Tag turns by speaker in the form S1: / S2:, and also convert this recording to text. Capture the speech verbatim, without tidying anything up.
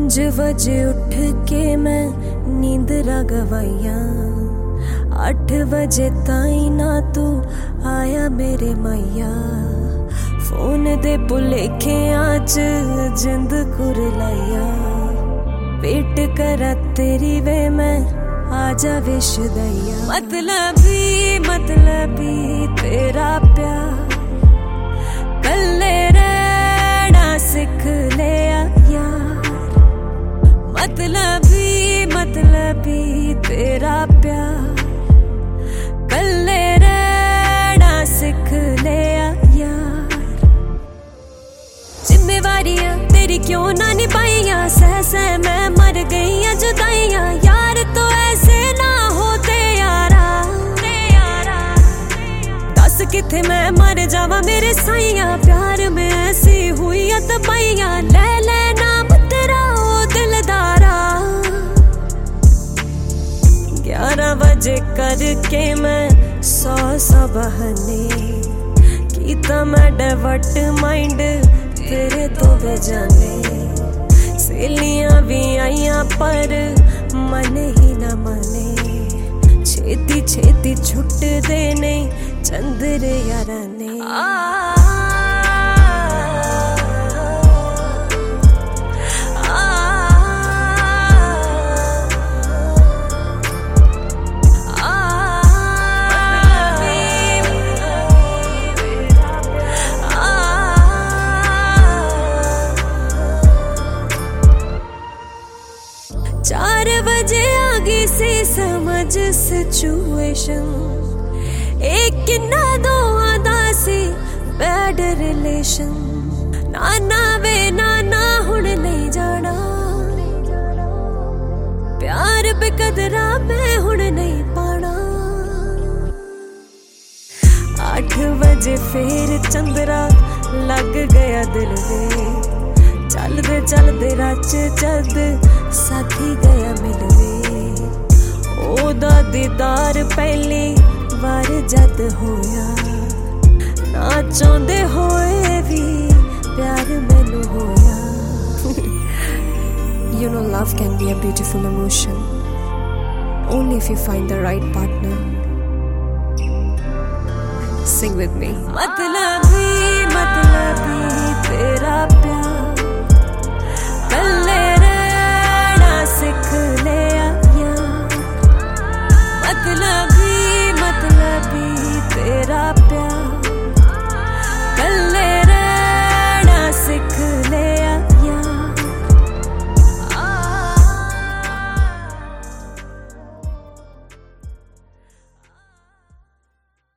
S1: पांच बजे उठ के मैं नींदरा गवाइया, आठ बजे ताई ना तू आया मेरे मैया। फोन दे भुलेखे आज जिंद कुरलाइया, वेट करा तेरी वे मैं आजा विश दैया। मतलबी मतलबी तेरा प्यार कल्ले रहना सिख लिया यार। मतलबी मतलबी तेरा प्यार कल्ले रहना सिख लिया यार। जिम्मेवारियां तेरी क्यों ना निभाइया, सह सह मैं मर गई जुदाइयां। यार तो ऐसे ना होते यारा, दस किथे मैं मर जावा मेरे साइया। प्यार में ऐसी हुई तबाइयां, ले ले नाम तेरा ओ दिलदारा। ग्यारह बजे करके मैं सौ सौ बहाने कीता मैं डाइवर्ट माइंड तेरे तो बेजाने। सहेलियां भी आइया पर मन ही ना माने, छेती छेती छुट देने चंद्र यारा ने। चार बजे आगे से समझ सिचुएशन, एक किन्ना दो आदा सी बैड रिलेशन। नाना वे नाना हुण नहीं जाना, प्यार बेकदरा मैं हुण नहीं पाना। आठ बजे फिर चंद्रा लग गया दिल वे, चलदे चलदे राच जद साथी गया मिलवे। ओदा दीदार पहली बार जद होया, ना चाहते होए भी प्यार मैनू होया। You know love can be a beautiful emotion only if you find the right partner. Sing with me. मतलबी